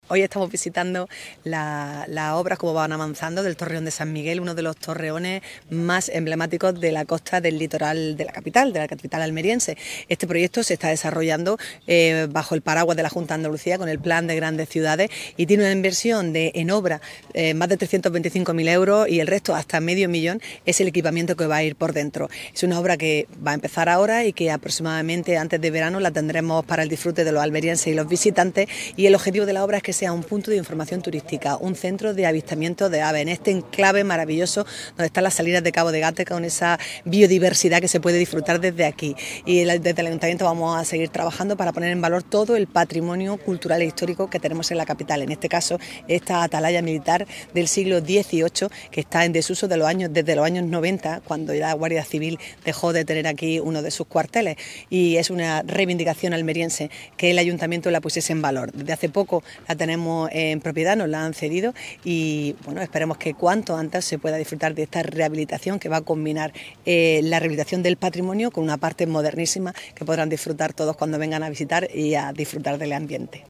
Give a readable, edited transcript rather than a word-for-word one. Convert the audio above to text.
Hoy estamos visitando las obras, como van avanzando, del Torreón de San Miguel, uno de los torreones más emblemáticos de la costa del litoral de la capital almeriense. Este proyecto se está desarrollando bajo el paraguas de la Junta de Andalucía con el Plan de Grandes Ciudades y tiene una inversión en obra más de 325.000 euros y el resto, hasta medio millón, es el equipamiento que va a ir por dentro. Es una obra que va a empezar ahora y que aproximadamente antes de verano la tendremos para el disfrute de los almerienses y los visitantes, y el objetivo de la obra es que sea un punto de información turística, un centro de avistamiento de aves en este enclave maravilloso donde están las salinas de Cabo de Gate, con esa biodiversidad que se puede disfrutar desde aquí. Y desde el Ayuntamiento vamos a seguir trabajando para poner en valor todo el patrimonio cultural e histórico que tenemos en la capital, en este caso esta atalaya militar del siglo XVIII que está en desuso desde los años 90, cuando ya la Guardia Civil dejó de tener aquí uno de sus cuarteles, y es una reivindicación almeriense que el Ayuntamiento la pusiese en valor. Desde hace poco la tenemos en propiedad, nos la han cedido y bueno, esperemos que cuanto antes se pueda disfrutar de esta rehabilitación que va a combinar la rehabilitación del patrimonio con una parte modernísima que podrán disfrutar todos cuando vengan a visitar y a disfrutar del ambiente.